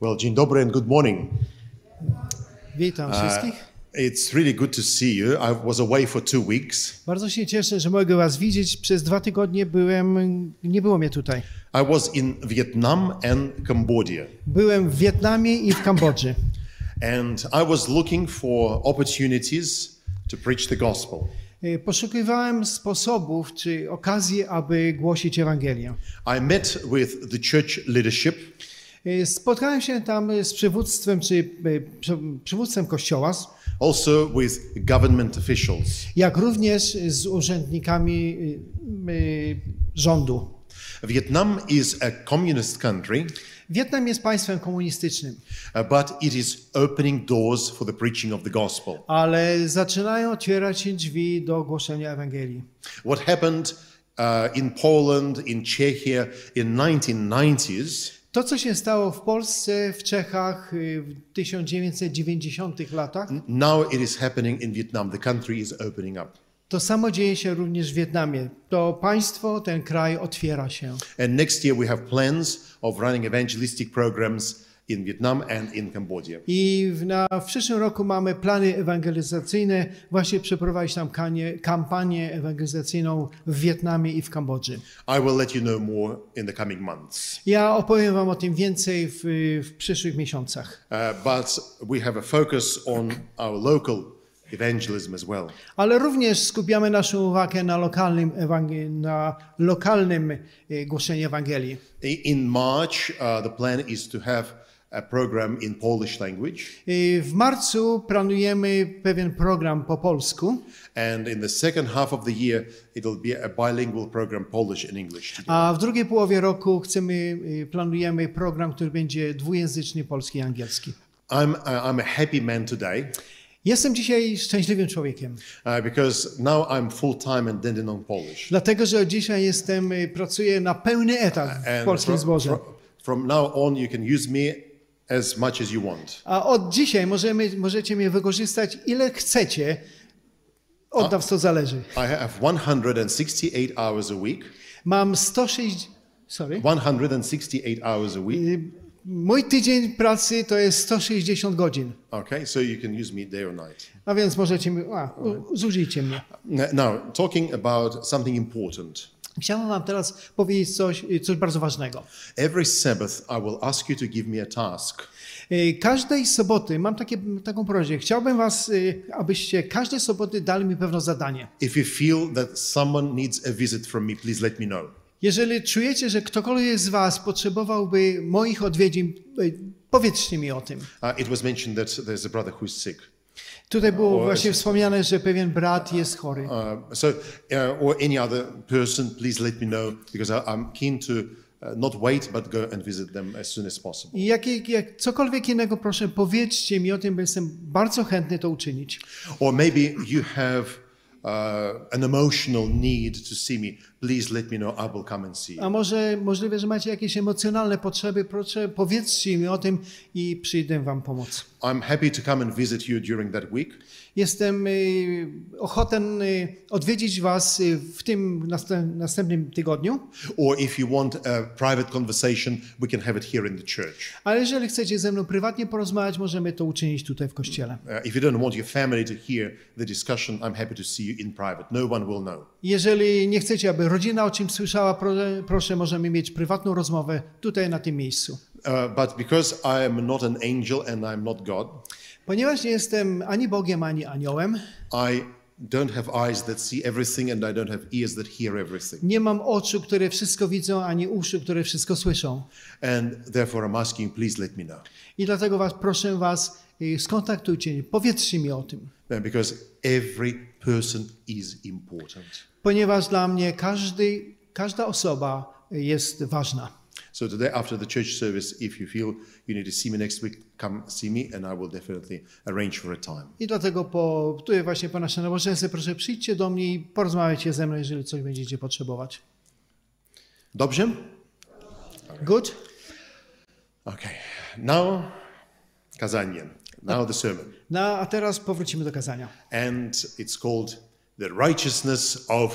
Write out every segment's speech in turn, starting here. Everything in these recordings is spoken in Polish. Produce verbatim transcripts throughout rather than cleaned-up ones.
Well, dzień dobry and good morning. Witam wszystkich. Uh, it's really good to see you. I was away for two weeks. Bardzo się cieszę, że mogę was widzieć. Przez dwa tygodnie byłem, nie było mnie tutaj. I was in Vietnam and Cambodia. Byłem w Wietnamie i w Kambodży. And I was looking for opportunities to preach the gospel. Poszukiwałem sposobów czy okazji, aby głosić Ewangelię. I met with the church leadership. Spotkałem się tam z przywództwem czy przywództwem kościoła. Also with government officials. Jak również z urzędnikami rządu. Vietnam is a communist country. Wietnam jest państwem komunistycznym. But it is opening doors for the preaching of the gospel. Ale zaczynają otwierać się drzwi do głoszenia Ewangelii. What happened uh, in Poland, in Czechia in nineteen nineties? To, co się stało w Polsce, w Czechach w tysiąc dziewięćset dziewięćdziesiątych latach, now it is happening in Vietnam. The country is opening up. To samo dzieje się również w Wietnamie. To państwo, ten kraj otwiera się. And next year we have plans of running evangelistic programs in Vietnam and in Cambodia. I w, na, w przyszłym roku mamy plany ewangelizacyjne, właśnie przeprowadzić tam kanie, kampanię ewangelizacyjną w Wietnamie i w Kambodży. I will let you know more in the coming months. Ja opowiem wam o tym więcej w, w przyszłych miesiącach. Uh, but we have a focus on our local evangelism as well. Ale również skupiamy naszą uwagę na lokalnym, ewangel- na lokalnym głoszeniu Ewangelii. In March, uh, the plan is to have a program in Polish language. W marcu planujemy pewien program po polsku. And in the second half of the year, it will be a bilingual program, Polish and English. A w drugiej połowie roku chcemy, planujemy program, który będzie dwujęzyczny, polski i angielski. I'm, uh, I'm a happy man today. Jestem dzisiaj szczęśliwym człowiekiem. Uh, because now I'm full-time and then on Polish. Dlatego, że od dzisiaj jestem, pracuję na pełny etat w And polskim from, zborze. from, from now on, you can use me as much as you want. A od dzisiaj możemy, możecie mnie wykorzystać ile chcecie. Od nas to zależy. I have one hundred sixty-eight hours a week. Mam sto sześćdziesiąt, sorry. one hundred sixty-eight hours a week. Mój tydzień pracy to jest sto sześćdziesiąt godzin. Okay, so you can use me day or night. A więc możecie mi, a, zużyjcie mnie. Now, talking about something important. Chciałbym wam teraz powiedzieć coś, coś bardzo ważnego. Every Sabbath I will ask you to give me a task. Każdej soboty mam takie, taką prośbę. Chciałbym was, abyście każdej soboty dali mi pewne zadanie. If you feel that someone needs a visit from me, please let me know. Jeżeli czujecie, że ktokolwiek z was potrzebowałby moich odwiedzin, powiedzcie mi o tym. Uh, it was mentioned that there's a brother who is sick. Tutaj było Or właśnie wspomniane, że pewien brat jest chory. Uh, so, uh, or any other person, please let me know, because I, I'm keen to uh, not wait, but go and visit them as soon as possible. I jak, jak cokolwiek innego, proszę, powiedzcie mi o tym, bo jestem bardzo chętny to uczynić. Or maybe you have uh, an emotional need to see me. Please let me know. I will come and see you. A może możliwe, że macie jakieś emocjonalne potrzeby, proszę, powiedzcie mi o tym i przyjdę wam pomóc. I'm happy to come and visit you during that week. Jestem y, ochoten y, odwiedzić was y, w tym następ, następnym tygodniu. Or if you want a private conversation, we can have it here in the church. Ale jeżeli chcecie ze mną prywatnie porozmawiać, możemy to uczynić tutaj w kościele. Uh, if you don't want your family to hear the discussion, I'm happy to see you in private. No one will know. Jeżeli nie chcecie, aby rodzina o czymś słyszała, proszę, proszę możemy mieć prywatną rozmowę tutaj na tym miejscu. Uh, but because I am not an angel and I'm not God, Ponieważ nie jestem ani Bogiem, ani aniołem, I don't have eyes that see everything and I don't have ears that hear everything. nie mam oczu, które wszystko widzą, ani uszu, które wszystko słyszą. And therefore I'm asking, please let me know. I dlatego was proszę was, skontaktujcie mnie, powiedzcie mi o tym. Because every person is important. Ponieważ dla mnie każdy, każda osoba jest ważna. So today after the church service, if you feel you need to see me next week, come see me and I will definitely arrange for a time. I dlatego po, tutaj właśnie po naszym nabożeństwie proszę przyjdźcie do mnie i porozmawiajcie ze mną, jeżeli coś będziecie potrzebować. Dobrze? Good? Okay. Now, kazanie. Now the sermon. No, a teraz powrócimy do kazania. And it's called The Righteousness of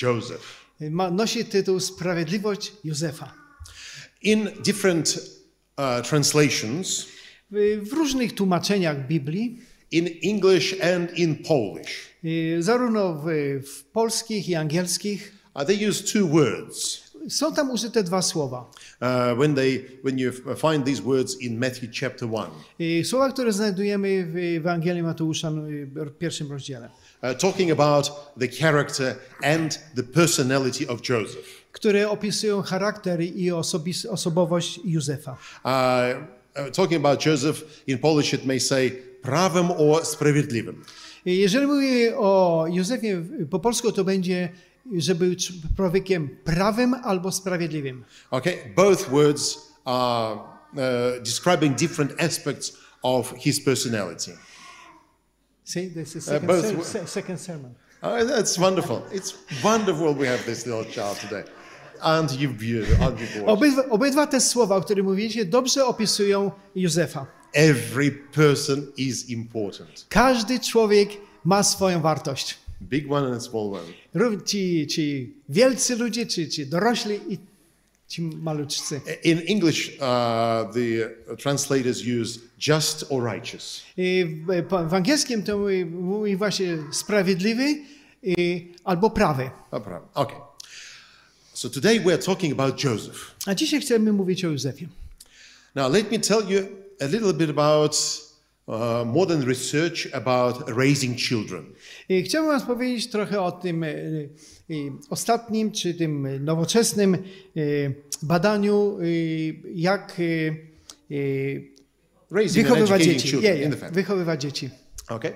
Joseph. Ma, nosi tytuł Sprawiedliwość Józefa. In different uh, translations, W, w różnych tłumaczeniach Biblii, in English and in Polish, y, zarówno w, w polskich i angielskich, uh, they use two words. są tam użyte dwa słowa. Uh, when they, when you find these words in Matthew chapter one, Y, Słowa, które znajdujemy w Ewangelii Mateusza y, w pierwszym rozdziale, uh, talking about the character and the personality of Joseph. które opisują charakter i osobis, osobowość Józefa. Uh, uh, talking about Joseph, in Polish it may say prawem or sprawiedliwym. Y, Jeżeli mówię o Józefie po polsku, to będzie, że był człowiekiem prawym albo sprawiedliwym. Okay, both words are uh, describing different aspects of his personality. See, this is Uh, second, both ser- wo- se- second sermon. Oh, that's wonderful. It's wonderful we have this little child today. Aren't you beautiful? Aren't you gorgeous? Obydwa, obydwa te słowa, o których mówicie, dobrze opisują Józefa. Every person is important. Każdy człowiek ma swoją wartość. Big one and small one. Ró- Ci, ci wielcy ludzie, czy, czy dorośli i ci maluczcy. In English, uh, the translators use just or righteous. I W, po- w angielskim to mówi, mówi właśnie sprawiedliwy i, albo prawy. No problem. Okay. So today we're talking about Joseph. A dzisiaj chcemy mówić o Józefie. Now let me tell you a little bit about uh, more than research about raising children. I chciałbym wam powiedzieć trochę o tym e, e, ostatnim, czy tym nowoczesnym e, badaniu, e, jak e, e, Raising and wychowywać educating dzieci. children Je, in je, the family. wychowywać dzieci. Okay.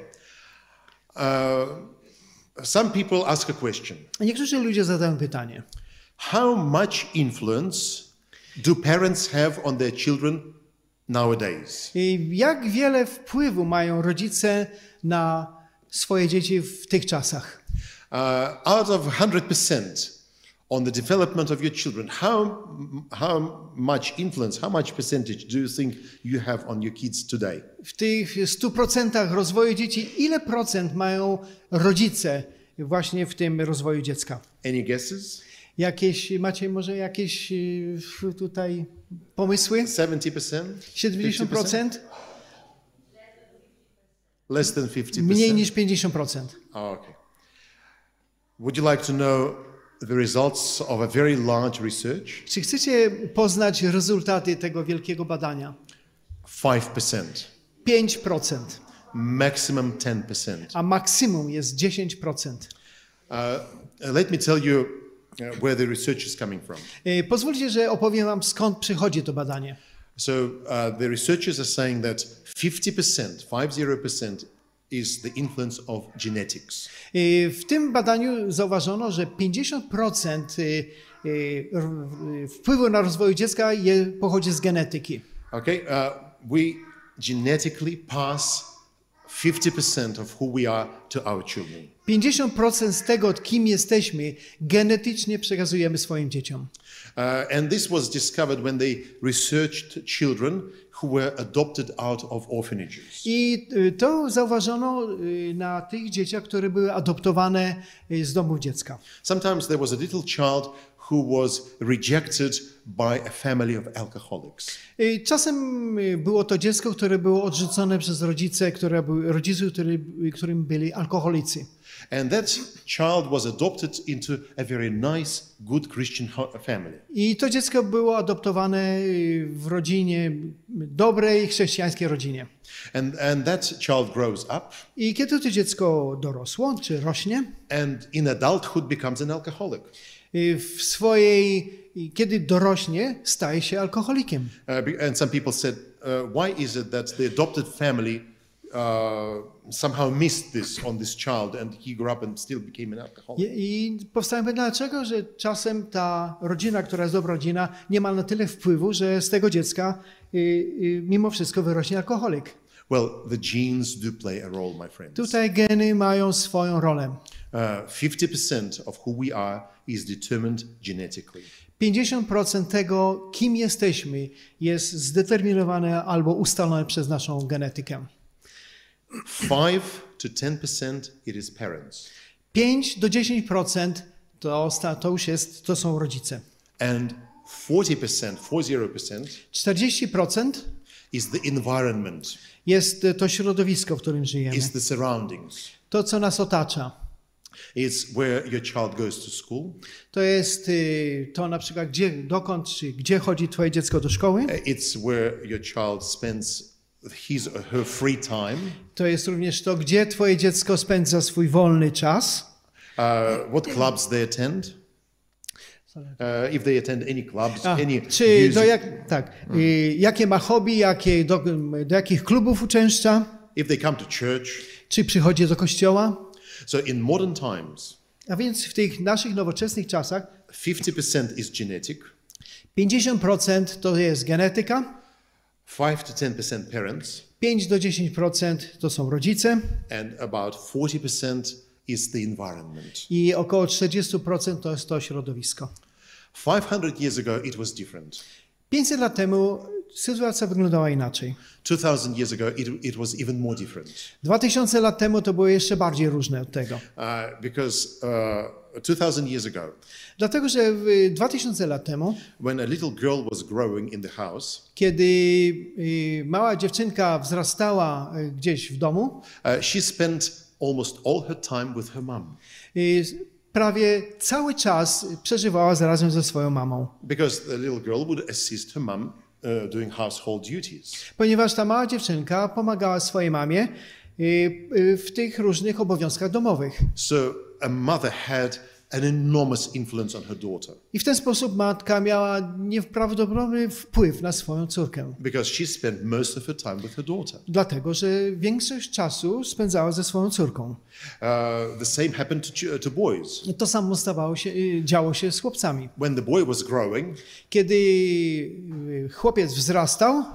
Uh, some people ask a question. Niektórzy ludzie zadają pytanie. How much influence do parents have on their children nowadays? I jak wiele wpływu mają rodzice na swoje dzieci w tych czasach? Uh, out of one hundred percent on the development of your children, how, how much influence, how much percentage do you think you have on your kids today? W tych stu procentach rozwoju dzieci, ile procent mają rodzice właśnie w tym rozwoju dziecka? Any guesses? Jakieś, macie może jakieś y, tutaj pomysły? seventy percent? siedemdziesiąt procent? Less than fifty Mniej percent? niż pięćdziesiąt procent. Oh, okay. Would you like to know the results of a very large research? Czy chcecie poznać rezultaty tego wielkiego badania? five percent, pięć procent, maximum ten percent. a maksimum jest dziesięć procent. Uh, let me tell you uh, where the research is coming from. Y, Pozwólcie, że opowiem wam, skąd przychodzi to badanie. So uh, the researchers are saying that fifty percent, fifty percent is the influence of genetics. Y, W tym badaniu zauważono, że pięćdziesiąt procent y, y, r- y, wpływu na rozwój dziecka je, pochodzi z genetyki. Okay, uh, we genetically pass fifty percent of who we are to our children. pięćdziesiąt procent z tego, kim jesteśmy, genetycznie przekazujemy swoim dzieciom. Uh, and this was discovered when they researched children who were adopted out of orphanages. I y, to zauważono y, na tych dzieciach, które były adoptowane y, z domów dziecka. Sometimes there was a little child who was rejected by a family of alcoholics. Y, Czasem y, było to dziecko, które było odrzucone przez rodzice, które były, rodziców, który, którym byli alkoholicy. And that child was adopted into a very nice, good Christian ho- family. I to dziecko było adoptowane y, w rodzinie, dobrej, chrześcijańskiej rodzinie. And, and that child grows up I kiedy to dziecko dorosło, czy rośnie, and in adulthood becomes an alcoholic. y, w swojej, i kiedy dorośnie, staje się alkoholikiem. Uh, be- and some people said, uh, why is it that the adopted family uh, somehow missed this on this child and he grew up and still became an alcoholic? I, i powstaje pytanie, dlaczego, że czasem ta rodzina, która jest dobra rodzina, nie ma na tyle wpływu, że z tego dziecka y, y, mimo wszystko wyrośnie alkoholik. Well, the genes do play a role, my friends. Tutaj geny mają swoją rolę. Uh, fifty percent of who we are is determined genetically. pięćdziesiąt procent tego, kim jesteśmy, jest zdeterminowane albo ustalone przez naszą genetykę. five to ten percent it is parents. pięć do dziesięciu procent to, sta- to już jest, to są rodzice. And forty percent, forty percent czterdzieści procent is the environment, jest to środowisko, w którym żyjemy. is the surroundings. To, co nas otacza. It's where your child goes to school. To jest y, to na przykład, gdzie, dokąd, czy gdzie chodzi twoje dziecko do szkoły. It's where your child spends his or her free time. To jest również to, gdzie twoje dziecko spędza swój wolny czas. Uh, what clubs they attend. Uh, if they attend any clubs, A, any czy music, do jak, tak, y, jakie ma hobby, jakie, do, do jakich klubów uczęszcza, if they come to church. czy przychodzi do kościoła. So in modern times, A więc w tych naszych nowoczesnych czasach fifty percent is genetic, pięćdziesiąt procent to jest genetyka, five to ten percent parents, pięć do dziesięciu procent to są rodzice and about forty percent is the environment. i około czterdzieści procent to jest to środowisko. five hundred years ago, it was different. pięćset lat temu sytuacja wyglądała inaczej. two thousand years ago, it, it was even more different. dwa tysiące lat temu to było jeszcze bardziej różne od tego. Uh, because uh, two thousand years ago, Dlatego, że dwa tysiące lat temu, when a little girl was growing in the house, kiedy y, mała dziewczynka wzrastała y, gdzieś w domu, uh, she spent almost all her time with her mum. y, prawie cały czas przeżywała razem ze swoją mamą. Because the little girl would assist her mum uh, doing household duties. Ponieważ ta mała dziewczynka pomagała swojej mamie y, y, w tych różnych obowiązkach domowych. So a mother had an enormous influence on her daughter. I w ten sposób matka miała nieprawdopodobny wpływ na swoją córkę. Because she spent most of her time with her daughter. Dlatego, że większość czasu spędzała ze swoją córką. Uh, the same happened to, ch- to boys. I to samo stawało się, y, działo się z chłopcami. When the boy was growing, Kiedy y, chłopiec wzrastał, uh,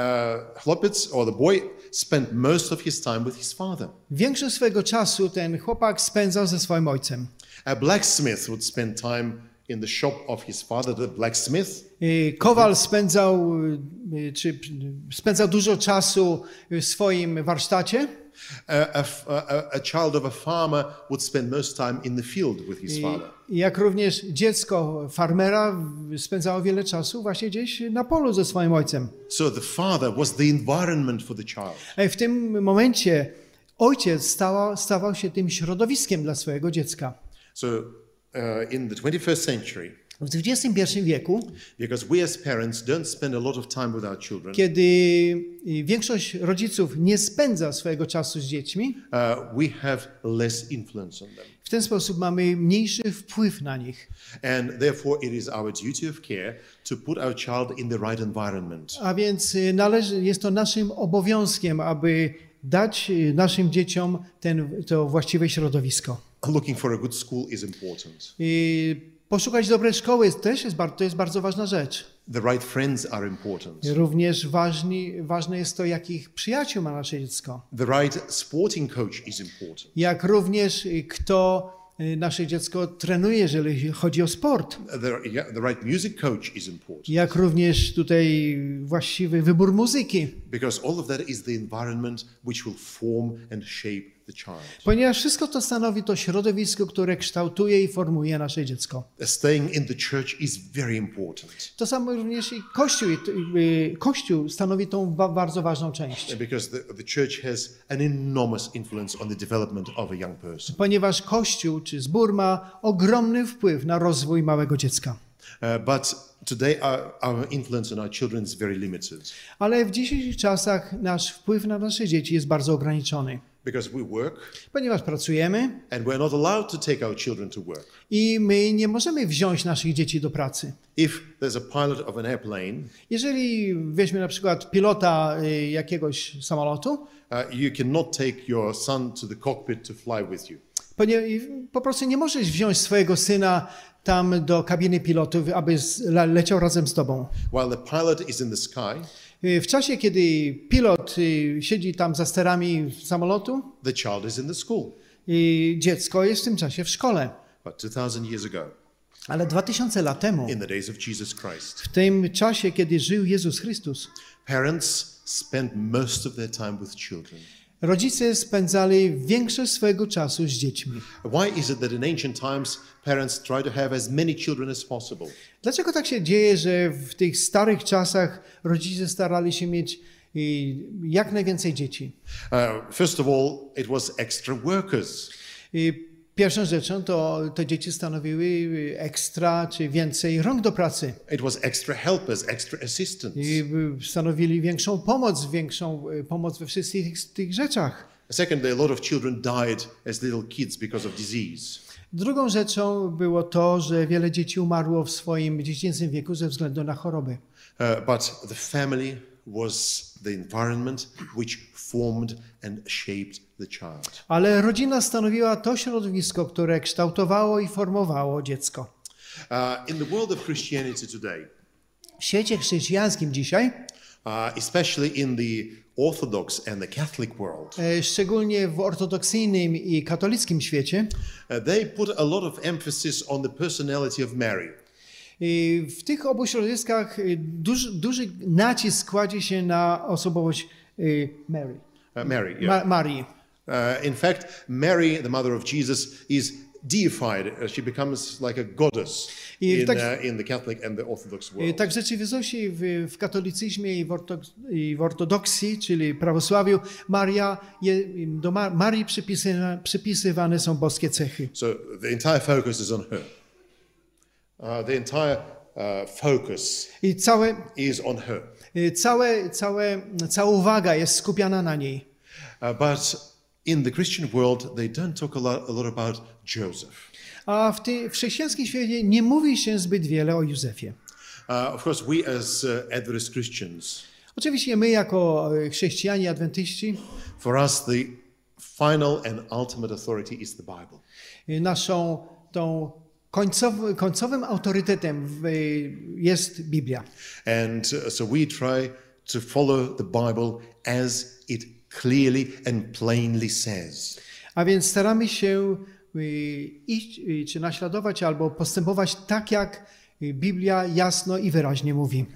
chłopiec or the boy spent most of his time with his father. większość swojego czasu ten chłopak spędzał ze swoim ojcem. A blacksmith would spend time in the shop of his father, the blacksmith. Y, Kowal spędzał, y, czy spędzał dużo czasu w swoim warsztacie. A, a, a, a child of a farmer would spend most time in the field with his father. I jak również dziecko farmera spędzało wiele czasu właśnie gdzieś na polu ze swoim ojcem. So the father was the environment for the child. A w tym momencie ojciec stała, stawał się tym środowiskiem dla swojego dziecka. So uh, in the twenty-first century, W dwudziestym pierwszym wieku, because we as parents don't spend a lot of time with our children, kiedy większość rodziców nie spędza swojego czasu z dziećmi, uh, we have less influence on them. w ten sposób mamy mniejszy wpływ na nich. And therefore it is our duty of care to put our child in the right environment. A więc należy, jest to naszym obowiązkiem, aby dać naszym dzieciom ten, to właściwe środowisko. Looking for a good school is important. I poszukać dobrej szkoły też jest, to jest bardzo ważna rzecz. The right friends are important. Również ważni, ważne jest to, jakich przyjaciół ma nasze dziecko. The right sporting coach is important. Jak również kto nasze dziecko trenuje, jeżeli chodzi o sport. The, yeah, the right music coach is important. Jak również tutaj właściwy wybór muzyki. Because all of that is the environment which will form and shape the child. Ponieważ wszystko to stanowi to środowisko, które kształtuje i formuje nasze dziecko. Staying in the church is very important. To samo również i Kościół. Kościół stanowi tą ba- bardzo ważną część. Because the, the church has an enormous influence on the development of a young person. Ponieważ Kościół czy zbór ma ogromny wpływ na rozwój małego dziecka. Uh, but today our, our influence on our children is very limited. Ale w dzisiejszych czasach nasz wpływ na nasze dzieci jest bardzo ograniczony. Because we work Ponieważ pracujemy and we're not allowed to take our children to work. i my nie możemy wziąć naszych dzieci do pracy. If there's a pilot of an airplane, Jeżeli weźmie na przykład pilota y, jakiegoś samolotu, uh, you cannot take your son to the cockpit to fly with you. ponieważ po prostu nie możesz wziąć swojego syna tam do kabiny pilotów, aby z- le- leciał razem z tobą. While the pilot is in the sky, Y, W czasie, kiedy pilot y, siedzi tam za sterami samolotu, the child is in the school. y, dziecko jest w tym czasie w szkole. But two thousand years ago, Ale dwa tysiące lat temu, in the days of Jesus Christ, w tym czasie, kiedy żył Jezus Chrystus, parents spent most of their time with children. rodzice spędzali większość swojego czasu z dziećmi. Why is it that in ancient times parents try to have as many children as possible? Dlaczego tak się dzieje, że w tych starych czasach rodzice starali się mieć i jak najwięcej dzieci? Uh, first of all, it was extra workers. I pierwszą rzeczą to te dzieci stanowiły ekstra czy więcej rąk do pracy. It was extra helpers, extra assistants. I stanowili większą pomoc, większą pomoc we wszystkich tych, tych rzeczach. Secondly, a lot of children died as little kids because of disease. Drugą rzeczą było to, że wiele dzieci umarło w swoim dziecięcym wieku ze względu na choroby. Uh, but the family was the environment which formed and shaped the child. Ale rodzina stanowiła to środowisko, które kształtowało i formowało dziecko. Uh, in the world of Christianity today, W świecie chrześcijańskim dzisiaj, uh, especially in the Orthodox and the Catholic world, e, szczególnie w ortodoksyjnym i katolickim świecie, uh, they put a lot of emphasis on the personality of Mary. I w tych obu środowiskach y, duży, duży nacisk kładzie się na osobowość y, Mary. Uh, Mary, yeah. Ma- Marii. Uh, in fact, Mary, the mother of Jesus, is deified. Uh, she becomes like a goddess I in, tak- uh, in the Catholic and the Orthodox Y, world. Tak w rzeczywistości w, w katolicyzmie i w, ortok- i w ortodoksji, czyli prawosławiu, Maria, je, do Ma- Marii przypisywa- przypisywane są boskie cechy. So the entire focus is on her. Uh, the entire uh, focus I całe, is on her. y, całe, całe, cała uwaga jest skupiana na niej. Uh, but in the Christian world, they don't talk a lot, a lot about Joseph. A w, ty, w chrześcijańskim świecie nie mówi się zbyt wiele o Józefie. Uh, of course, we as uh, Adventist Christians, Oczywiście my jako e, chrześcijanie adwentyści, for us, the final and ultimate authority is the Bible. e, naszą tą końcowy, końcowym autorytetem w, e, jest Biblia. And uh, so we try to follow the Bible as it clearly and plainly says. A więc staramy się e, iść, e, czy naśladować albo postępować tak, jak e, Biblia jasno i wyraźnie mówi.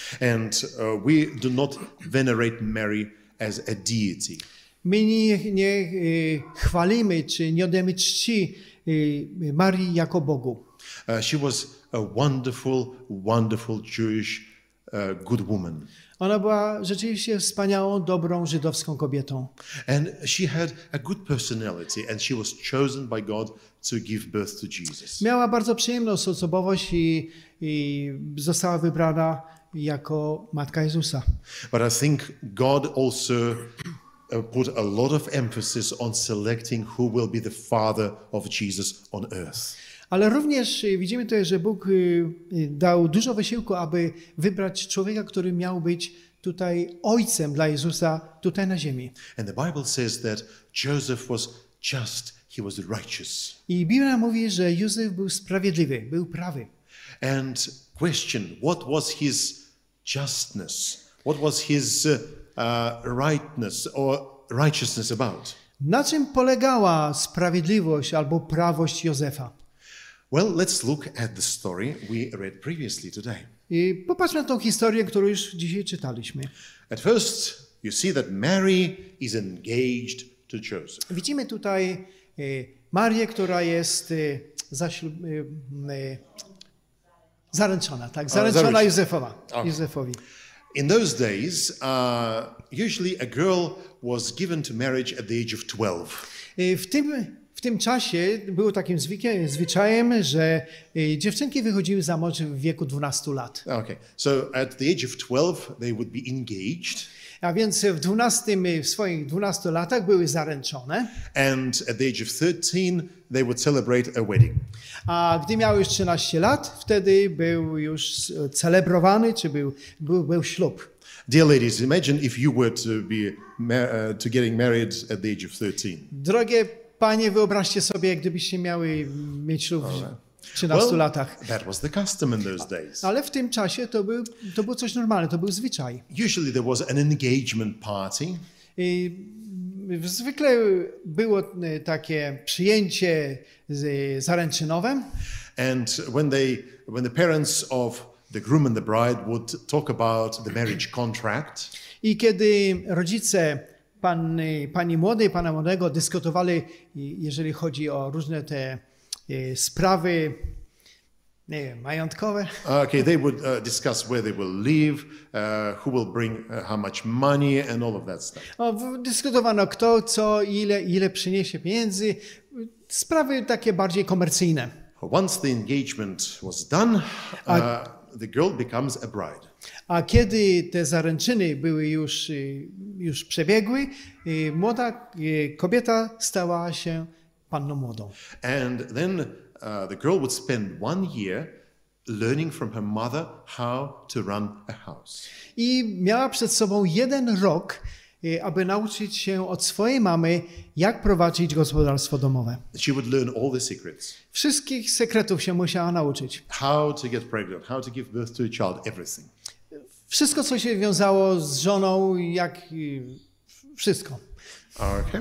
And uh, we do not venerate Mary as a deity. My nie, nie e, chwalimy, czy nie oddajemy czci e, Marii jako Bogu. Uh, she was a wonderful, wonderful Jewish uh, good woman. Ona była rzeczywiście wspaniałą, dobrą żydowską kobietą. And she had a good personality, and she was chosen by God to give birth to Jesus. Miała bardzo przyjemną osobowość i, i została wybrana jako matka Jezusa. But I think God also uh, put a lot of emphasis on selecting who will be the father of Jesus on earth. Ale również y, widzimy tutaj, że Bóg y, y, dał dużo wysiłku, aby wybrać człowieka, który miał być tutaj ojcem dla Jezusa tutaj na ziemi. And the Bible says that Joseph was just, he was righteous. I Biblia mówi, że Józef był sprawiedliwy, był prawy. And question, what was his justness? What was his uh, uh, rightness or righteousness about? Na czym polegała sprawiedliwość albo prawość Józefa? Well, let's look at the story we read previously today. I popatrzmy na tą historię, którą już dzisiaj czytaliśmy. At first, you see that Mary is engaged to Joseph. Widzimy tutaj e, Marię, która jest e, zaślub, e, e, zaręczona, tak? Zaręczona zaręcz- Józefowa, Okay. Józefowi. In those days, uh, usually a girl was given to marriage at the age of twelve. E, W tym, w tym czasie było takim zwykiem, zwyczajem, że e, dziewczynki wychodziły za mąż w wieku dwunastu lat. Okay, so at the age of twelve, they would be engaged, A więc w, dwunastym, w swoich dwunastu latach były zaręczone, and at the age of thirteen, they would celebrate a wedding. a gdy miały już trzynaście lat, wtedy był już celebrowany, czy był, był, był ślub. Dear ladies, imagine if you were to be ma- uh, to getting married at the age of thirteen. Drogie panie, wyobraźcie sobie, gdybyście miały mieć ślub w trzynastu latach. that was the custom in those days. Ale w tym czasie to był, to było coś normalne, to był zwyczaj. Usually there was an engagement party, I zwykle było takie przyjęcie z- zaręczynowe and when they, when the parents of the groom and the bride would talk about the marriage contract, i kiedy rodzice pan, pani młodej, pana młodego dyskutowali, jeżeli chodzi o różne te sprawy, nie wiem, majątkowe. Okay, they would uh, discuss where they will live, uh, who will bring uh, how much money and all of that stuff. O, dyskutowano kto, co, ile, ile przyniesie pieniędzy. Sprawy takie bardziej komercyjne. Once the engagement was done, uh, the girl becomes a bride. A kiedy te zaręczyny były już, już przebiegły, młoda kobieta stała się panną młodą. And then uh, the girl would spend one year learning from her mother how to run a house. I miała przed sobą jeden rok, aby nauczyć się od swojej mamy, jak prowadzić gospodarstwo domowe. She would learn all the secrets. Wszystkich sekretów się musiała nauczyć. How to get pregnant, how to give birth to a child, everything. Wszystko, co się wiązało z żoną, jak wszystko. Okay.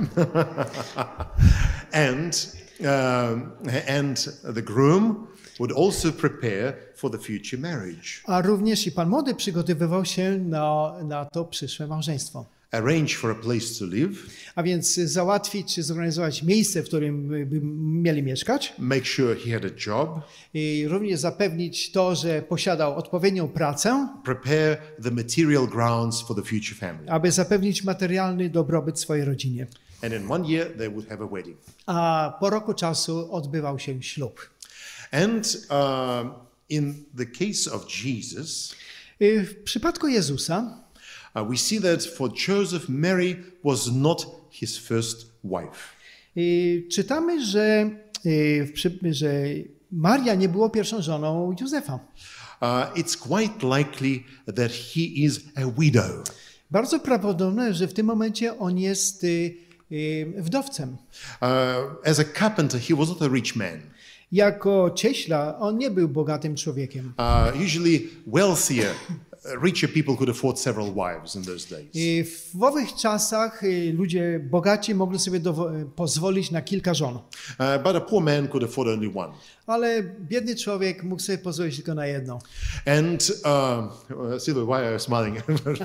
and um, and the groom would also prepare for the future marriage. A również i pan młody przygotowywał się na, na to przyszłe małżeństwo. Arrange for a place to live. A więc załatwić czy zorganizować miejsce, w którym by mieli mieszkać. Make sure he had a job. I również zapewnić to, że posiadał odpowiednią pracę. Prepare the material grounds for the future family. Aby zapewnić materialny dobrobyt swojej rodzinie. And in one year they would have a wedding. A po roku czasu odbywał się ślub. And uh, in the case of Jesus, w przypadku Jezusa, Uh, we see that for Joseph, Mary was not his first wife. I czytamy, że, że Maria nie była pierwszą żoną Józefa. Uh, it's quite likely that he is a widow. Bardzo prawdopodobne, że w tym momencie on jest wdowcem. Uh, as a carpenter, he was not a rich man. Jako cieśla on nie był bogatym człowiekiem. Uh, usually wealthier, richer people could afford several wives in those days. I w owych czasach ludzie bogaci mogli sobie pozwolić na kilka żon. Uh, but a poor man could afford only one. Ale biedny człowiek mógł sobie pozwolić tylko na jedną. And uh, see why are you smiling?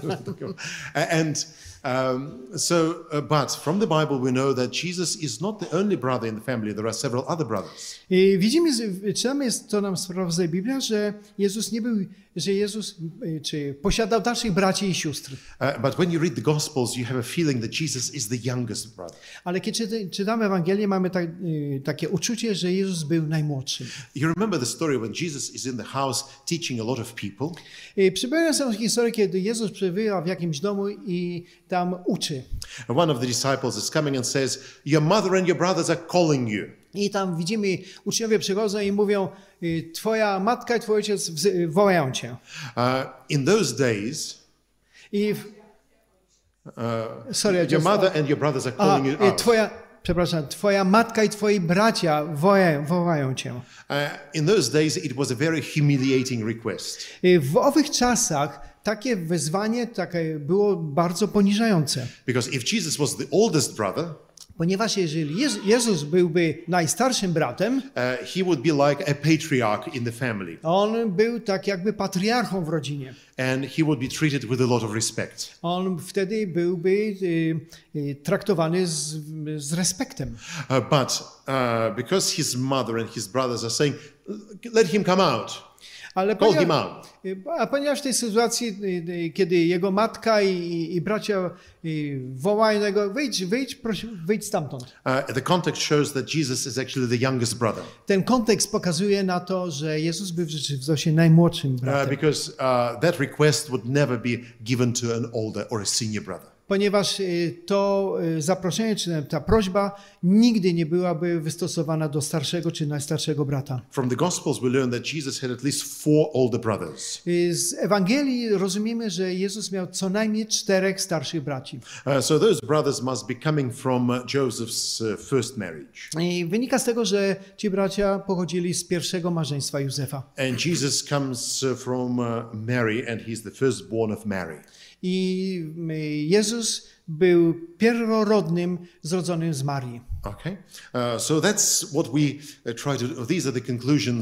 and um, so, uh, but from the Bible we know that Jesus is not the only brother in the family. There are several other brothers. I widzimy, czytamy, jest to nam sprawdza Biblia, że Jezus nie był, że Jezus czy posiadał dalszych braci i sióstr. Uh, but when you read the Gospels, you have a feeling that Jesus is the youngest brother. Ale kiedy czytamy Ewangelię, mamy tak, takie uczucie, że Jezus był najmłodszym. You remember the story when Jesus is in the house teaching a lot of people. Przypominam sobie historię, kiedy Jezus przebywa w jakimś domu i tam uczy. One of the disciples is coming and says, "Your mother and your brothers are calling you." I tam widzimy, uczniowie przychodzą i mówią, twoja matka i twój ojciec wołają cię. Uh, in those days, I w... uh, Sorry, your just... mother and your brothers are calling A, you out. twoja, przepraszam, twoja matka i twoi bracia wołają, wołają cię. Uh, in those days, it was a very humiliating request. W owych czasach takie wezwanie takie było bardzo poniżające. Because if Jesus was the oldest brother, Ponieważ jeżeli Jezus byłby najstarszym bratem, uh, he would be like a patriarch in the family. On był tak jakby patriarchą w rodzinie. And he would be treated with a lot of respect. On wtedy byłby y, y, traktowany z, z respektem. Uh, but uh, because his mother and his brothers are saying, let him come out. Ale Call him ponieważ, out. a ponieważ w tej sytuacji, kiedy jego matka i, i bracia wołają go, wyjdź, wyjdź, proszę, wyjdź stamtąd. Uh, the context shows that Jesus is actually the youngest brother. Ten kontekst pokazuje na to, że Jezus był w rzeczywistości najmłodszym bratem. Uh, because uh, that request would never be given to an older or a senior brother. Ponieważ to zaproszenie, czy ta prośba nigdy nie byłaby wystosowana do starszego czy najstarszego brata. From the Gospels we learn that Jesus had at least four older brothers. Z Ewangelii rozumiemy, że Jezus miał co najmniej czterech starszych braci. Uh, so those brothers must be coming from uh, Joseph's uh, first marriage. I wynika z tego, że ci bracia pochodzili z pierwszego małżeństwa Józefa. And Jesus comes uh, from uh, Mary and he's the firstborn of Mary. I Jezus był pierworodnym zrodzonym z Marii. Okay, uh, so that's what we uh, try to. These are the conclusions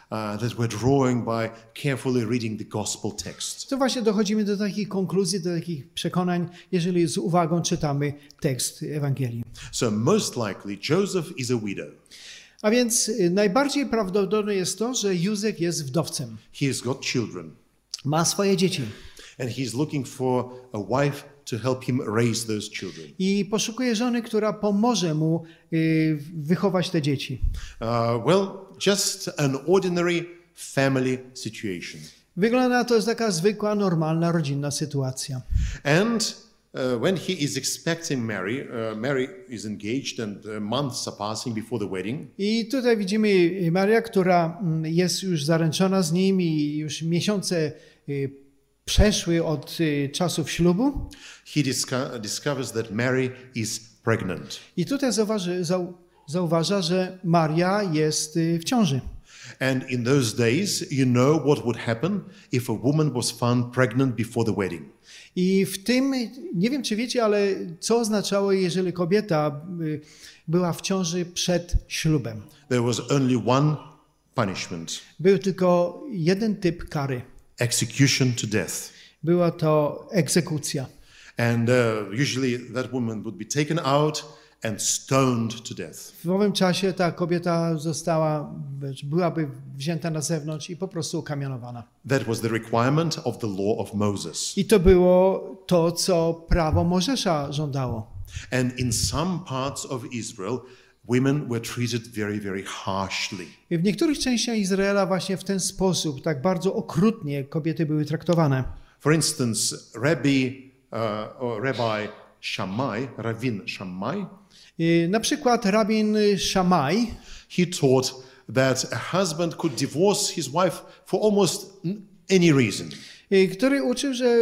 that we're drawing by carefully reading the gospel text. To właśnie dochodzimy do takich konkluzji, do takich przekonań, jeżeli z uwagą czytamy tekst Ewangelii. So most likely Joseph is a widow. A więc najbardziej prawdopodobne jest to, że Józef jest wdowcem. He has got children. Ma swoje dzieci. And he's looking for a wife to help him raise those children. I poszukuje żony, która pomoże mu y, wychować te dzieci. Uh, well, just an ordinary family situation. Wygląda na to, jest taka zwykła, normalna, rodzinna sytuacja. And uh, when he is expecting Mary, uh, Mary is engaged and uh, months are passing before the wedding. I tutaj widzimy Maria, która jest już zaręczona z nim i już miesiące y, przeszły od y, czasów ślubu. He disco- discovers that Mary is pregnant. I tutaj zauważy, zau, zauważa, że Maria jest y, w ciąży. And in those days, you know what would happen if a woman was found pregnant before the wedding. I w tym, nie wiem czy wiecie, ale co oznaczało, jeżeli kobieta y, była w ciąży przed ślubem. There was only one punishment, Był tylko jeden typ kary. execution to death. Była to egzekucja. And uh, usually that woman would be taken out and stoned to death. W owym czasie ta kobieta została, byłaby wzięta na zewnątrz i po prostu ukamienowana. That was the requirement of the law of Moses. I to było to, co prawo Mojżesza żądało. And in some parts of Israel, women were treated very, very harshly. I w niektórych częściach Izraela właśnie w ten sposób, tak bardzo okrutnie kobiety były traktowane. For instance, Rabbi, uh, or Rabbi Shammai, Ravin Shammai, I na przykład rabin Shammai, he taught that a husband could divorce his wife for almost any reason. i który uczył, że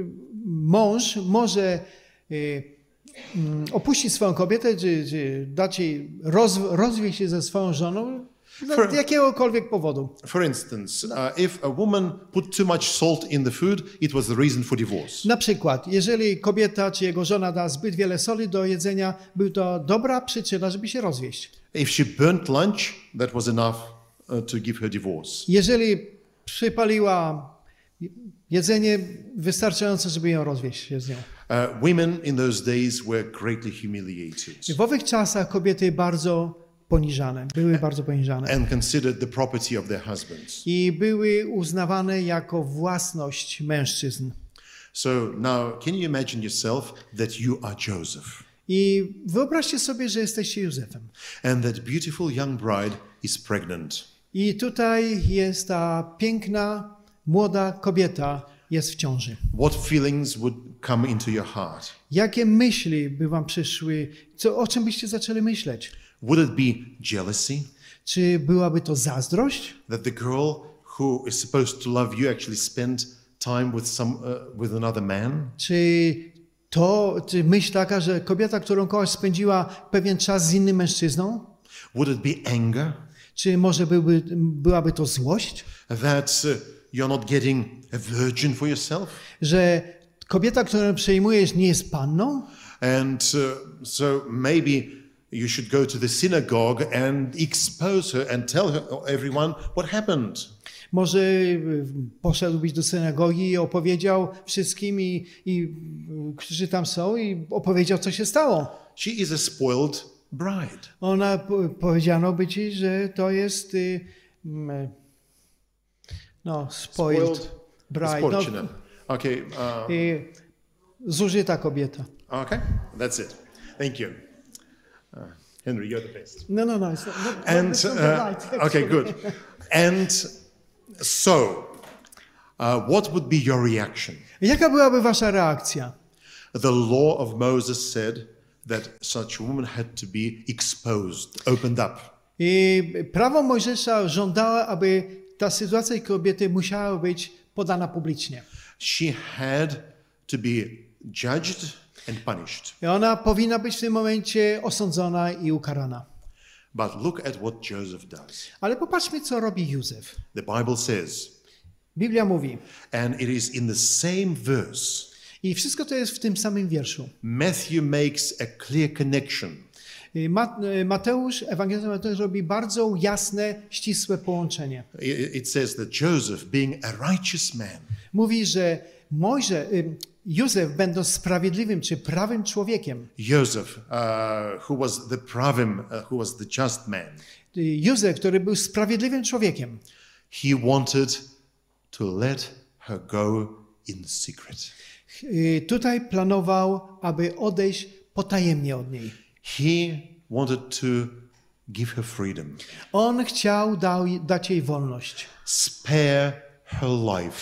mąż może y, mm, opuścić swoją kobietę, czy, czy dać jej roz, rozwieść się ze swoją żoną z jakiegokolwiek powodu. For instance, uh, if a woman put too much salt in the food, it was the reason for divorce. Na przykład, jeżeli kobieta czy jego żona da zbyt wiele soli do jedzenia, był to dobra przyczyna, żeby się rozwieść. If she burnt lunch, that was enough uh, to give her divorce. Jeżeli przypaliła jedzenie, wystarczające, żeby ją rozwieść się z nią. Uh, women in those days were greatly humiliated W owych czasach kobiety bardzo poniżane, były bardzo poniżane and considered the property of their husbands. i były uznawane jako własność mężczyzn. So now, can you imagine yourself that you are Joseph I wyobraźcie sobie, że jesteście Józefem. and that beautiful young bride is pregnant? I tutaj jest ta piękna, młoda kobieta, jest w ciąży. What feelings would come into your heart? Jakie myśli by wam przyszły? Co, o czym byście zaczęli myśleć? Would it be jealousy Czy byłaby to zazdrość? that the girl who is supposed to love you actually spent time with some uh, with another man? Czy to, czy myśl taka, że kobieta, którą kochasz, spędziła pewien czas z innym mężczyzną? Would it be anger Czy może byłby, byłaby to złość? that uh, you're not getting a virgin for yourself? Że kobieta, którą przejmujesz, nie jest panną? And uh, so maybe you should go to the synagogue and expose her and tell her, everyone what happened. Może poszedłbyś do synagogi i opowiedział wszystkim, i, i, którzy tam są, i opowiedział, co się stało. She is a spoiled bride. Ona, powiedziano by ci, że to jest y, mm, no, spoiled, Spoiled, bride. Sporčina. No, Okay. Uh, y, zużyta kobieta. okay. That's it. Thank you. Uh, Henry, you're the best. No, no, no. It's not, not, And that's not the uh, right, okay, actually. good. And so, uh, what would be your reaction? Jaka byłaby wasza reakcja? The law of Moses said that such a woman had to be exposed, opened up. I prawo Mojżesza żądało, aby ta sytuacja kobiety musiała być podana publicznie. She had to be judged and punished. I ona powinna być w tym momencie osądzona i ukarana. But look at what Joseph does. Ale popatrzmy, co robi Józef. The Bible says, Biblia mówi, and it is in the same verse, i wszystko to jest w tym samym wierszu. Matthew makes a clear connection Ma- Mateusz, ewangelista Mateusz robi bardzo jasne, ścisłe połączenie. It it says that Joseph, being a righteous man, Mówi, że Mojże, y, Józef, będąc sprawiedliwym czy prawym człowiekiem, Joseph, uh, who was the pravim, uh, who was the just man, y, Józef, który był sprawiedliwym człowiekiem, he wanted to let her go in secret. y, tutaj planował, aby odejść potajemnie od niej. He wanted to give her freedom, On chciał dał, dać jej wolność, spare her life.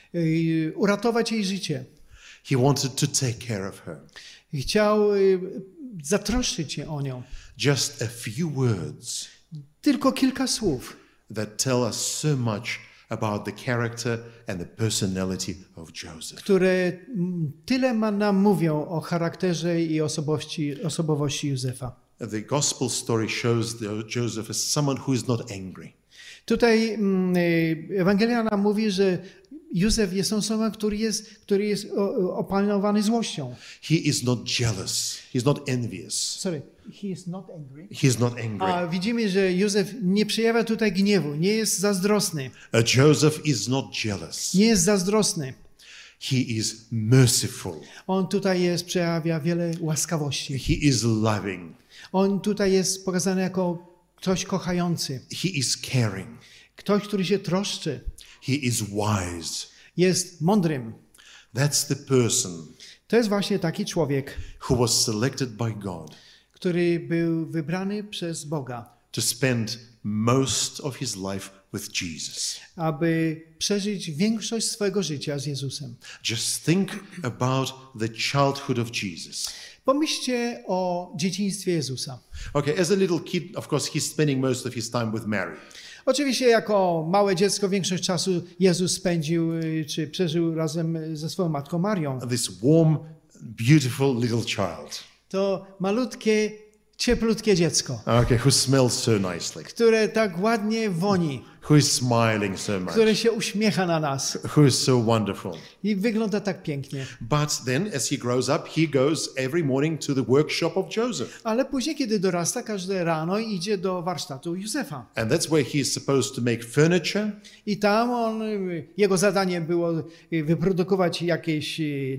y, uratować jej życie. He wanted to take care of her. Chciał y, zatroszczyć się o nią. Just a few words Tylko kilka słów, that tell us so much about the character and the personality of Joseph. które mm, tyle ma- nam mówią o charakterze i osobowości, osobowości Józefa. The gospel story shows the- Joseph as someone who is not angry. Tutaj mm, y, Ewangelia nam mówi, że Józef jest osobą, który jest, który jest o- o- opanowany złością. He is not jealous. He's not envious. Sorry, he is not angry. He is not angry. A widzimy, że Józef nie przejawia tutaj gniewu, nie jest zazdrosny, Uh, Joseph is not jealous. nie jest zazdrosny. He is merciful. On tutaj jest, przejawia wiele łaskawości. He is loving. On tutaj jest pokazany jako ktoś kochający, He is caring. ktoś, który się troszczy, He is wise. jest mądrym. That's the person To jest właśnie taki człowiek, who was selected by God który był wybrany przez Boga, to spend most of his life with Jesus. aby przeżyć większość swojego życia z Jezusem. Just think about the childhood of Jesus. Pomyślcie o dzieciństwie Jezusa. Okay, as a little kid, of course, he's spending most of his time with Mary. Oczywiście jako małe dziecko większość czasu Jezus spędził y, czy przeżył razem ze swoją matką Marią. This warm, beautiful little child. To malutkie, cieplutkie dziecko, Okay, who smells so nicely, które tak ładnie woni, who is smiling so much, które się uśmiecha na nas who is so wonderful. i wygląda tak pięknie. But then, as he grows up, he goes every morning to the workshop of Joseph. Ale później, kiedy dorasta, każde rano idzie do warsztatu Józefa. And that's where he is supposed to make furniture, I tam on, y, jego zadaniem było y, wyprodukować jakieś y,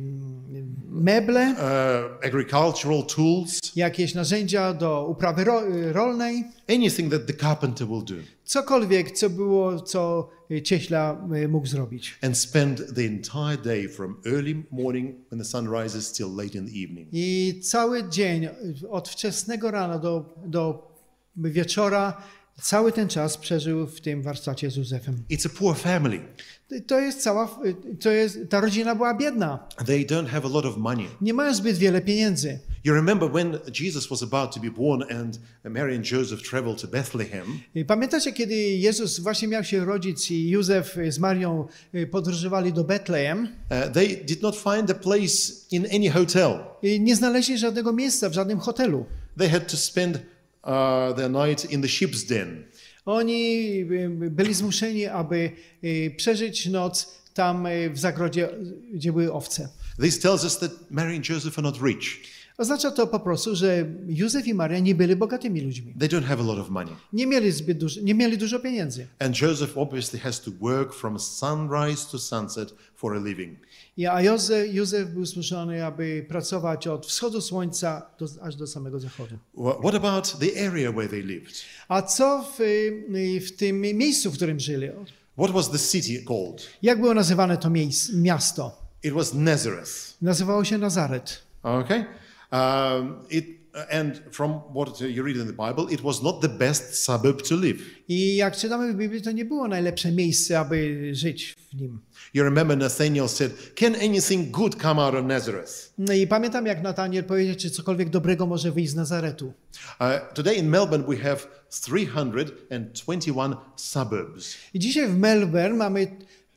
meble, uh, agricultural tools, jakieś narzędzia do uprawy ro, y, rolnej, anything that the carpenter will do, cokolwiek, co było, co y, cieśla y, mógł zrobić. and spend the entire day from early morning when the sun rises till late in the evening. I cały dzień, y, od wczesnego rana do, do wieczora, cały ten czas przeżył w tym warsztacie z Józefem. It's a poor family. To jest cała, to jest, ta rodzina była biedna. They don't have a lot of money. Nie mają zbyt wiele pieniędzy. You remember when Jesus was about to be born and Mary and Joseph traveled to Bethlehem, I pamiętacie, kiedy Jezus właśnie miał się rodzić i Józef z Marią podróżowali do Betlejem, uh, they did not find a place in any hotel. i nie znaleźli żadnego miejsca w żadnym hotelu. They had to spend uh, their night in the sheep's den. Oni byli zmuszeni, aby przeżyć noc tam w zagrodzie, gdzie były owce. This tells us that Mary and Joseph are not rich. Oznacza to po prostu, że Józef i Maria nie byli bogatymi ludźmi. They don't have a lot of money. Nie mieli zbyt dużo, nie mieli dużo pieniędzy. And Joseph obviously has to work from sunrise to sunset for a living. A Józef, Józef był zmuszony, aby pracować od wschodu słońca do, aż do samego zachodu. What about the area where they lived? A co w, w tym miejscu, w którym żyli? What was the city called? Jak było nazywane to miejsce, miasto? It was Nazareth. Nazywało się Nazaret. Okay? Um, it, and from what you read in the Bible, it was not the best suburb to live. I jak czytamy w Biblii, to nie było najlepsze miejsce, aby żyć w nim. You remember Nathaniel said, "Can anything good come out of Nazareth?" No i pamiętam, jak Nataniel powiedział, czy cokolwiek dobrego może wyjść z Nazaretu. Uh, today in Melbourne we have three hundred twenty-one suburbs. I dzisiaj w Melbourne mamy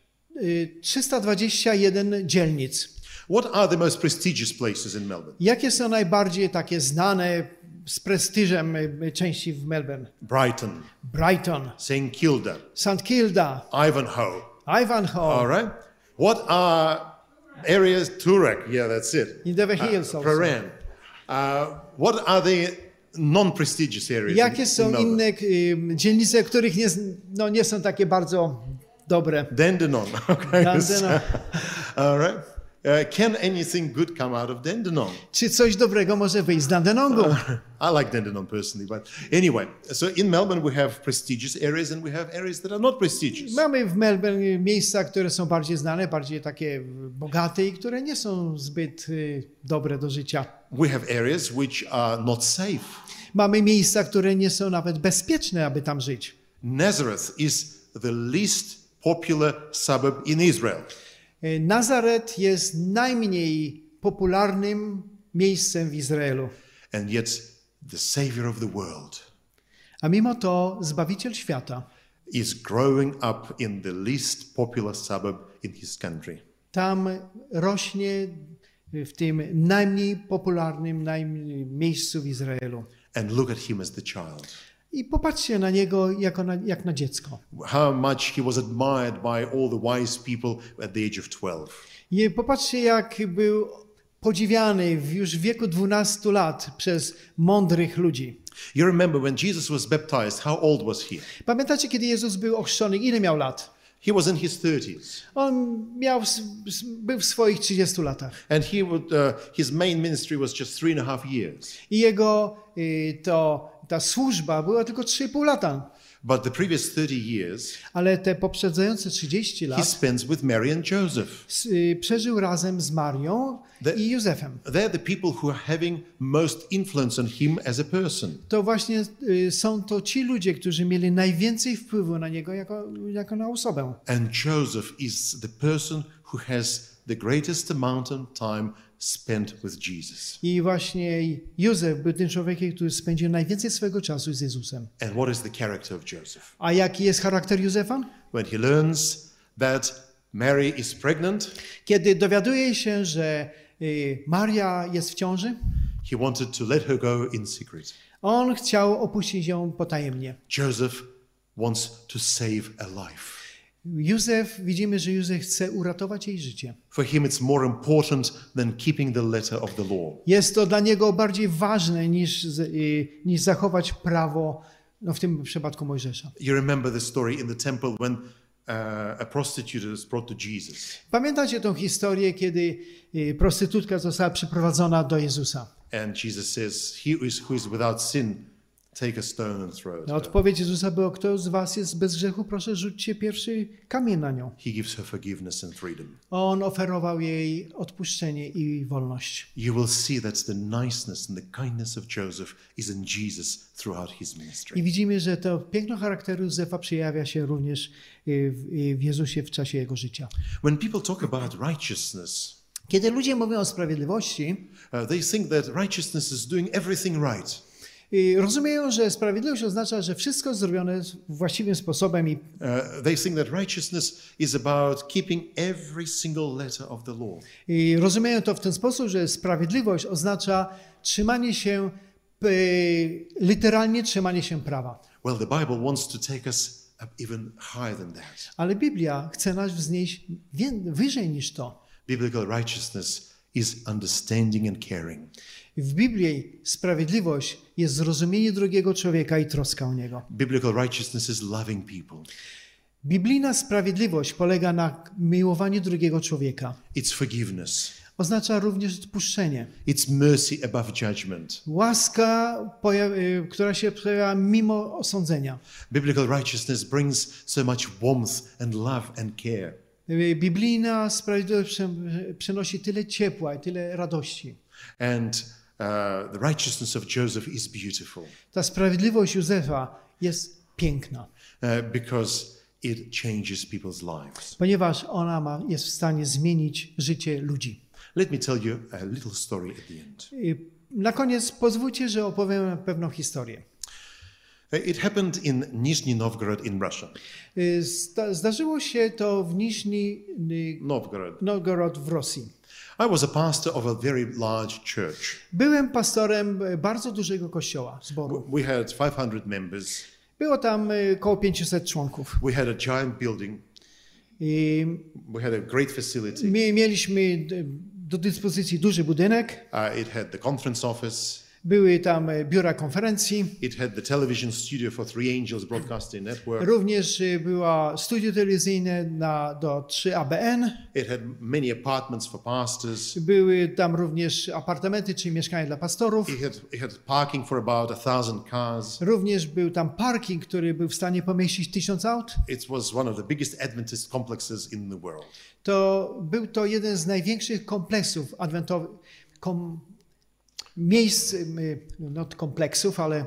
y, trzysta dwadzieścia jeden dzielnic. What are the most prestigious places in Melbourne? Jakie są najbardziej takie znane z prestiżem y, części w Melbourne? Brighton, Brighton, Saint Kilda, Saint Kilda, Ivanhoe. Ivanhoe, All right. What are areas? Toorak. Yeah, that's it. in the Hills Uh, also. Prahran. Uh, what are the non-prestigious areas. Jakie in, są in Melbourne? inne y, dzielnice, których nie, no, nie są takie bardzo dobre? Dandenong. Okay. Dandenong. All right. Uh, can anything good come out of Dandenong? Czy coś dobrego może wyjść z Dandenongu? I like Dandenong personally, but anyway. So in Melbourne we have prestigious areas and we have areas that are not prestigious. Mamy w Melbourne miejsca, które są bardziej znane, bardziej takie bogate i które nie są zbyt y, dobre do życia. We have areas which are not safe. Mamy miejsca, które nie są nawet bezpieczne, aby tam żyć. Nazareth is the least popular suburb in Israel. Nazaret jest najmniej popularnym miejscem w Izraelu. And yet the Savior of the world A mimo to Zbawiciel świata is growing up in the least popular suburb in his country. tam rośnie w tym najmniej popularnym najmniej miejscu w Izraelu. And look at him as the child. I popatrzcie na niego jako na, jak na dziecko. How much he was admired by all the wise people at the age of twelve. I popatrzcie, jak był podziwiany w już w wieku dwunastu lat przez mądrych ludzi. You remember when Jesus was baptized, how old was he? Pamiętacie, kiedy Jezus był ochrzczony? Ile miał lat? He was in his thirties. On miał, był w swoich trzydziestu latach. And he would, uh, his main ministry was just three and a half years. I jego y, to, ta służba była tylko trzy i pół lata. But the previous thirty years, Ale te poprzedzające trzydzieści he lat spends with Mary and Joseph. s- y, przeżył razem z Marią The- i Józefem. They're the people who are having most influence on him as a person. To właśnie y, są to ci ludzie, którzy mieli najwięcej wpływu na niego jako, jako na osobę. And Joseph is the person who has the greatest amount of time spent with Jesus. I właśnie Józef był tym człowiekiem, który spędził najwięcej swojego czasu z Jezusem. And what is the character of Joseph? A jaki jest charakter Józefa? When he learns that Mary is pregnant, Kiedy dowiaduje się, że y, Maria jest w ciąży, he wanted to let her go in secret. on chciał opuścić ją potajemnie. Joseph wants to save a life. Józef, widzimy, że Józef chce uratować jej życie. For him, it's more important than keeping the letter of the law. Jest to dla niego bardziej ważne niż, z- y, niż zachować prawo, no w tym przypadku Mojżesza. You remember the story in the temple when uh, a prostitute was brought to Jesus. Pamiętacie tą historię, kiedy y, prostytutka została przyprowadzona do Jezusa? And Jesus says, he who is, who is without sin, take a stone and throw it. No, odpowiedź Jezusa była, kto z was jest bez grzechu, proszę rzućcie pierwszy kamień na nią. He gives her forgiveness and freedom. On oferował jej odpuszczenie i wolność. You will see that the niceness and the kindness of Joseph is in Jesus throughout his I ministry. widzimy, że to piękno charakteru Józefa przejawia się również y, w, y, w Jezusie w czasie jego życia. When people talk about righteousness, Kiedy ludzie mówią o sprawiedliwości, uh, they think that righteousness is doing everything right. y, rozumieją, że sprawiedliwość oznacza, że wszystko zrobione właściwym sposobem i Uh, they think that righteousness is about keeping every single letter of the law. I rozumieją to w ten sposób, że sprawiedliwość oznacza trzymanie się, y, literalnie trzymanie się prawa. Well, the Bible wants to take us up even higher than that. Ale Biblia chce nas wznieść wię- wyżej niż to. Biblical righteousness is understanding and caring. W Biblii sprawiedliwość jest zrozumienie drugiego człowieka i troska o niego. Biblical righteousness is loving people. Biblijna sprawiedliwość polega na miłowaniu drugiego człowieka. It's forgiveness. Oznacza również odpuszczenie. It's mercy above judgment. Łaska, poja- y, która się pojawia mimo osądzenia. Biblical righteousness brings so much warmth and love and care. Y, Biblijna sprawiedliwość przy- przynosi tyle ciepła i tyle radości. And uh, the righteousness of Joseph is beautiful Ta sprawiedliwość Józefa jest piękna, uh, because it changes people's lives. ponieważ ona ma, jest w stanie zmienić życie ludzi. Let me tell you a little story at the end. Y, Na koniec pozwólcie, że opowiem pewną historię. Uh, It happened in Nizhny Novgorod in Russia. Y, zda- Zdarzyło się to w Niżni Novgorod. Novgorod w Rosji. I was a pastor of a very large church. Byłem pastorem e, bardzo dużego kościoła, zboru. We had five hundred members. Było tam e, około pięćset członków. We had a giant building. I We had a great facility. mie- mieliśmy d- do dyspozycji duży budynek. Uh, it had the conference office. Były tam biura konferencji. It had the television studio for Three Angels Broadcasting Network. Również było studio telewizyjne na, do trzy A B N. It had many apartments for pastors. Były tam również apartamenty czy mieszkania dla pastorów. It had, it had parking for about a thousand cars. Również był tam parking, który był w stanie pomieścić tysiąc aut. It was one of the biggest Adventist complexes in the world. To był to jeden z największych kompleksów adwentowych, kom, miejsc, not kompleksów, ale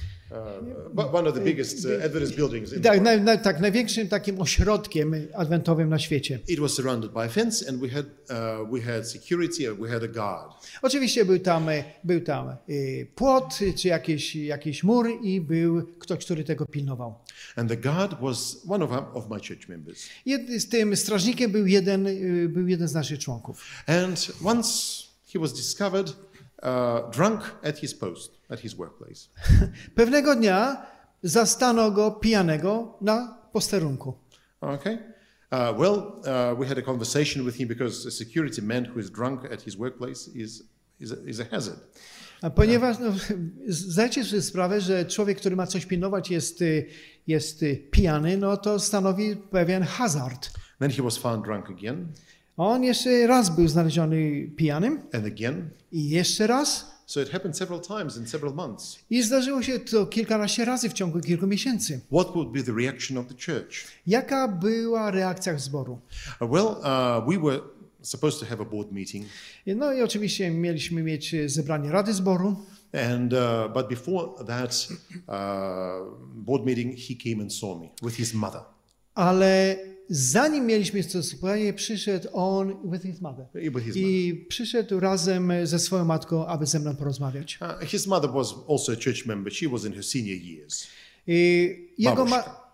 Uh, one of the biggest uh, Adventist buildings in the tak, world. na, na, tak, największym takim ośrodkiem adwentowym na świecie. It was surrounded by a fence and we had, uh, we had security, we had a guard. Oczywiście był tam, był tam y, płot, czy jakiś, jakiś mur i był ktoś, który tego pilnował. And the guard was one of, our, of my church members. Jed, z tym strażnikiem był jeden, y, był jeden z naszych członków. And once he was discovered uh, drunk at his post, at his workplace. Pewnego dnia zastano go pijanego na posterunku. Okay. Uh, well, uh, we had a conversation with him because a security man who is drunk at his workplace is, is, a, is a hazard. A ponieważ no, zdajcie sobie sprawę, że człowiek, który ma coś pilnować, jest, jest pijany, no to stanowi pewien hazard. Then he was found drunk again. On jeszcze raz był znaleziony pijanym. And again. I jeszcze raz. So it happened several times in several months. I zdarzyło się to kilkanaście razy w ciągu kilku miesięcy. What would be the reaction of the church? Jaka była reakcja zboru? Uh, well, uh, we were supposed to have a board meeting. No i oczywiście mieliśmy mieć zebranie Rady Zboru. And uh, but before that uh, board meeting, he came and saw me with his mother. Ale zanim mieliśmy to spotkanie, przyszedł on with his mother. With his I mother. przyszedł razem ze swoją matką, aby ze mną porozmawiać. Uh, his mother was also a church member. She was in her senior years. I jego ma... Babuszka.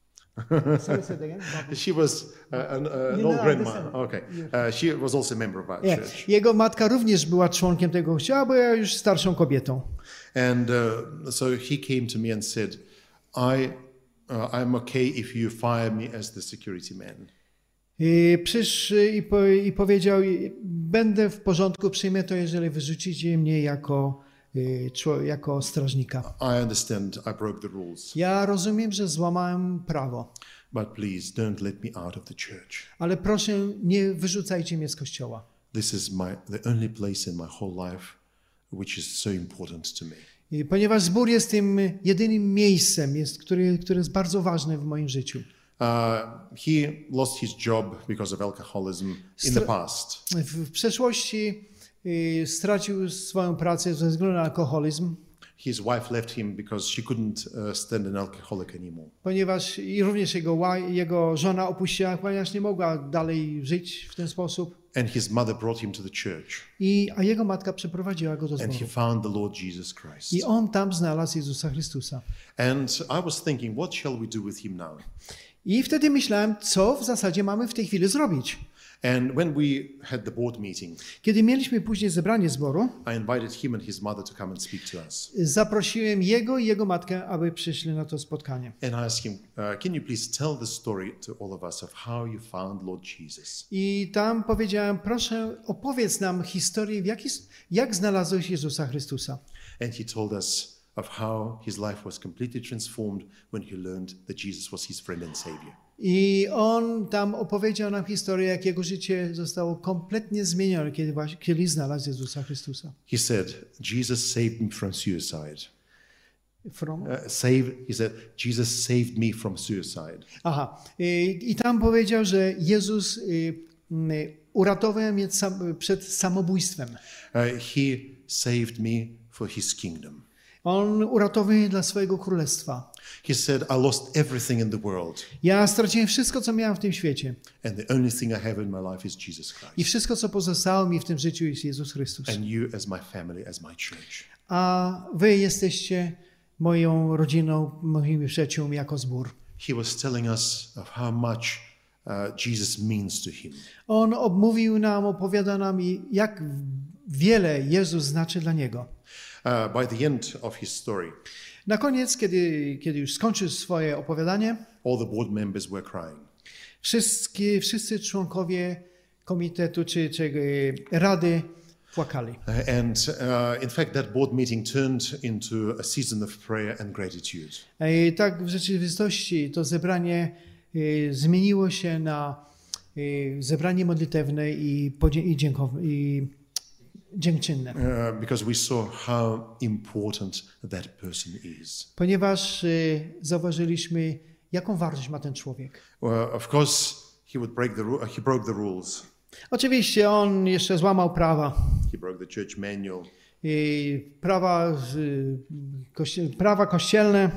She was uh, an, uh, an old grandma. Okay. Uh, she was also a member of our Nie. church. Jego matka również była członkiem tego kościoła, była już starszą kobietą. And uh, so he came to me and said, I, uh, I'm okay if you fire me as the security man. I przyszł i, po, i powiedział, będę w porządku, przyjmę to, jeżeli wyrzucicie mnie jako, jako strażnika. I understand I broke the rules. Ja rozumiem, że złamałem prawo. But please don't let me out of the church. Ale proszę, nie wyrzucajcie mnie z kościoła. This is my, the only place in my whole life which is so important to me. I ponieważ zbór jest tym jedynym miejscem, jest, który, które jest bardzo ważne w moim życiu. Uh, he lost his job because of alcoholism in the past. W, w przeszłości y, stracił swoją pracę ze względu na alkoholizm. His wife left him because she couldn't uh, stand an alcoholic anymore. Ponieważ i również jego, jego żona opuściła, ponieważ nie mogła dalej żyć w ten sposób. And his mother brought him to the church. I, a jego matka przeprowadziła go do And he zboru. found the Lord Jesus Christ. I on tam znalazł Jezusa Chrystusa. And I was thinking, what shall we do with him now? I wtedy myślałem, co w zasadzie mamy w tej chwili zrobić. And when we had the board meeting, Kiedy mieliśmy później zebranie zboru, I invited him and his mother to come and speak to us. zaprosiłem jego i jego matkę, aby przyszli na to spotkanie. And I asked him, uh, can you please tell the story to all of us of how you found Lord Jesus? I tam powiedziałem, proszę opowiedz nam historię, w jaki, jak znalazłeś Jezusa Chrystusa. And he told us of how his life was completely transformed when he learned that Jesus was his friend and savior. I on tam opowiedział nam historię, jak jego życie zostało kompletnie zmienione, kiedy, właśnie, kiedy znalazł Jezusa Chrystusa. He said, Jesus saved me from suicide. From? Uh, save, he said, Jesus saved me from suicide. Aha. I, I tam powiedział, że Jezus y, y, uratował mnie sam, przed samobójstwem. Uh, he saved me for his kingdom. On uratował mnie dla swojego królestwa. He said, I lost everything in the world. Ja straciłem wszystko, co miałem w tym świecie. And the only thing I have in my life is Jesus Christ. I wszystko, co pozostało mi w tym życiu, jest Jezus Chrystus. And you as my family, as my church. A wy jesteście moją rodziną, moimi przyjaciółmi jako zbór. He was telling us of how much uh, Jesus means to him. On obmówił nam, opowiada nam, jak wiele Jezus znaczy dla niego. Uh, by the end of his story, Na koniec, kiedy, kiedy już skończył swoje opowiadanie, all the board members were crying. Wszyscy, wszyscy członkowie komitetu czy, czy rady płakali. And uh, in fact, that board meeting turned into a season of prayer and gratitude. I tak w rzeczywistości to zebranie y, zmieniło się na y, zebranie modlitewne i, podzie- i, dziękow- i dziękczynne. Uh, because we saw how important that person is. Ponieważ y, zauważyliśmy, jaką wartość ma ten człowiek. Well, of course, he would break the ru- he broke the rules. Oczywiście on jeszcze złamał prawa. He broke the church manual. I prawa, y, kości- prawa kościelne,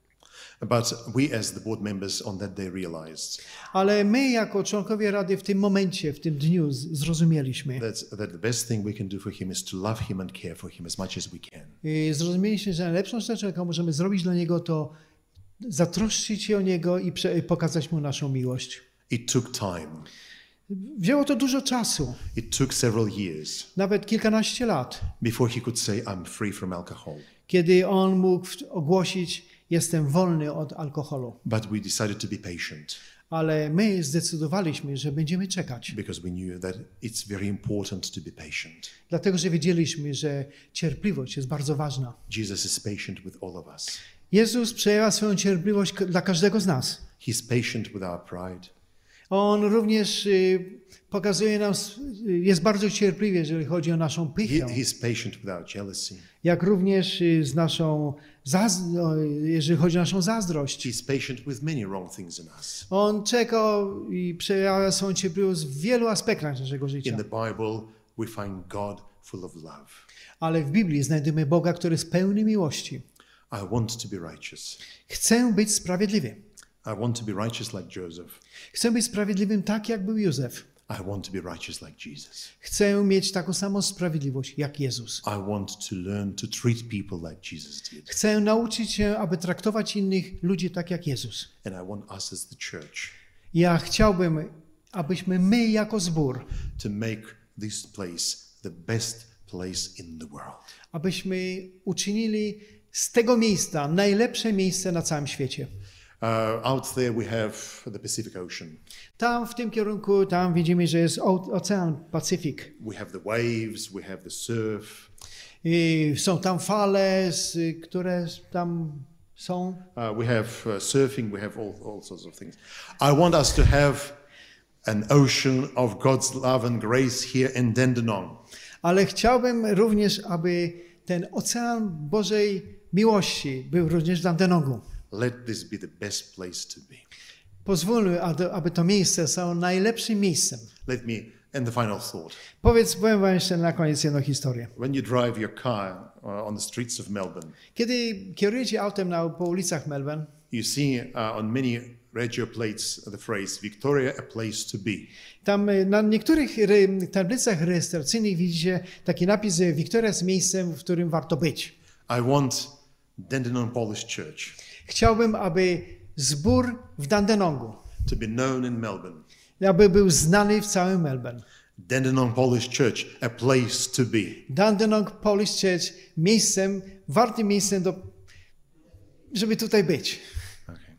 But we, as the board members, on that day realized ale my jako członkowie Rady w tym momencie, w tym dniu z- zrozumieliśmy. that, that the best thing we can do for him is to love him and care for him as much as we can. I zrozumieliśmy, że najlepszą rzeczą, jaką możemy zrobić dla Niego, to zatroszczyć się o Niego i prze- pokazać Mu naszą miłość. It took time. Wzięło to dużo czasu, It took several years nawet kilkanaście lat, before he could say, I'm free from alcohol. kiedy On mógł ogłosić, jestem wolny od alkoholu. But we decided to be patient Ale my zdecydowaliśmy, że będziemy czekać, because we knew that it's very important to be patient. dlatego że wiedzieliśmy, że cierpliwość jest bardzo ważna. Jesus is patient with all of us. Jezus przejawia swoją cierpliwość k- dla każdego z nas. He's patient with our pride. On również y, pokazuje nam, s- y, jest bardzo cierpliwy, jeżeli chodzi o naszą He, pychę, he's patient with our jealousy. jak również y, z naszą, zaz- o, jeżeli chodzi o naszą zazdrość. He's patient with many wrong things in us. On czeka i przejawia swoją cierpliwość w wielu aspektach naszego In życia. the Bible, we find God full of love. Ale w Biblii znajdujemy Boga, który jest pełny miłości. I want to be righteous. Chcę być sprawiedliwy. I want to be righteous like Joseph. Chcę być sprawiedliwym tak, jak był Józef. I want to be righteous like Jesus. Chcę mieć taką samą sprawiedliwość, jak Jezus. I want to learn to treat people like Jesus did. Chcę nauczyć się, aby traktować innych ludzi tak, jak Jezus. And I want us as the church Ja chciałbym, abyśmy my jako zbór, to make this place the best place in the world. abyśmy uczynili z tego miejsca najlepsze miejsce na całym świecie. Uh, out there we have the Pacific Ocean. Tam w tym kierunku, tam widzimy, że jest o- Ocean Pacyfik. We have the waves, we have the surf. I są tam fale, z- które tam są. Uh, we have uh, surfing, we have all, all sorts of things. I want us to have an ocean of God's love and grace here in Dandenong. Ale chciałbym również, aby ten ocean Bożej miłości był również w Dandenongu. Let this be the best place to be. Pozwólmy, aby aby to miejsce stało najlepszym miejscem. Let me, and the final thought. Powiedz, powiem wam jeszcze na koniec jedną historię. When you drive your car uh, on the streets of Melbourne, Kiedy kierujecie autem na, po ulicach Melbourne, you see uh, on many radio plates the phrase, Victoria, a place to be. tam y, na niektórych ry, tablicach rejestracyjnych widzicie taki napis, że Wiktoria jest miejscem, w którym warto być. I want Dandenong Polish Church Chciałbym, aby zbór w Dandenongu, to be known in Melbourne. aby był znany w całym Melbourne. Dandenong Polish Church, a place to be. Dandenong Polish Church miejscem, wartym miejscem, do, żeby tutaj być. Okay.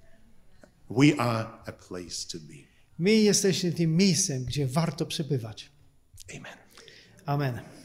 We are a place to be. My jesteśmy tym miejscem, gdzie warto przebywać. Amen. Amen.